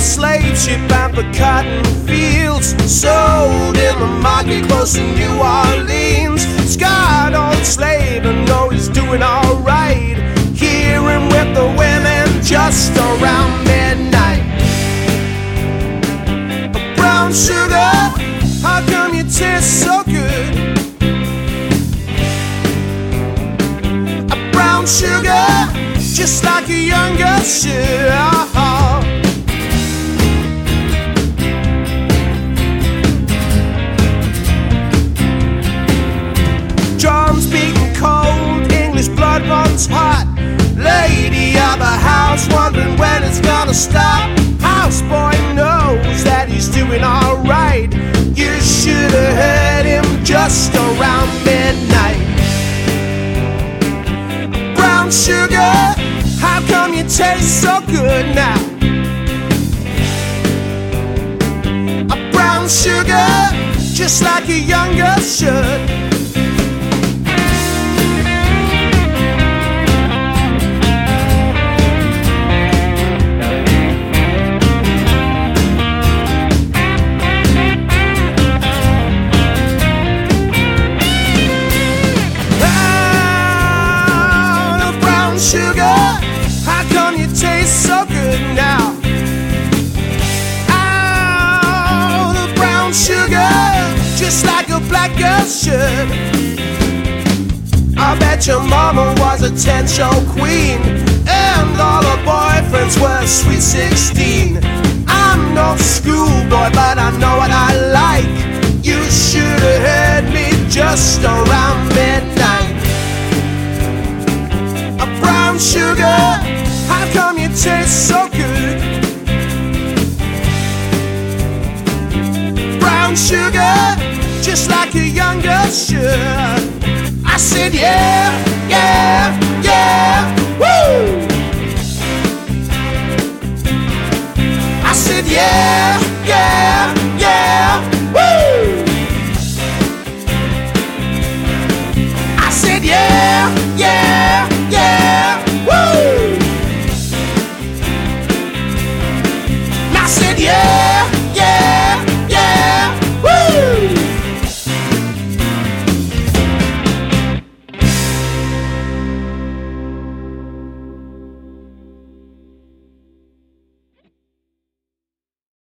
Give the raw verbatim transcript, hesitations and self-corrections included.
slave ship bound for cotton fields, sold in the market close to New Orleans. Scarred old slave and know he's doing alright, hear him with the women just around midnight. Brown sugar, how come you taste so good? A brown sugar, just like a younger should. Drums beating cold, English blood runs hot. Lady of the house wondering when it's gonna stop. Houseboy knows that he's doing alright, you should have heard him just around midnight. Brown sugar, how come you taste so good now? A brown sugar, just like a younger should. Sugar, how come you taste so good now? Oh, the brown sugar, just like a black girl should. I bet your mama was a ten-show queen, and all her boyfriends were sweet sixteen. I'm no schoolboy, but I know what I like. You should have heard me just around midnight. Brown sugar, how come you taste so good? Brown sugar, just like a younger should. I said yeah, yeah, yeah, woo! I said yeah,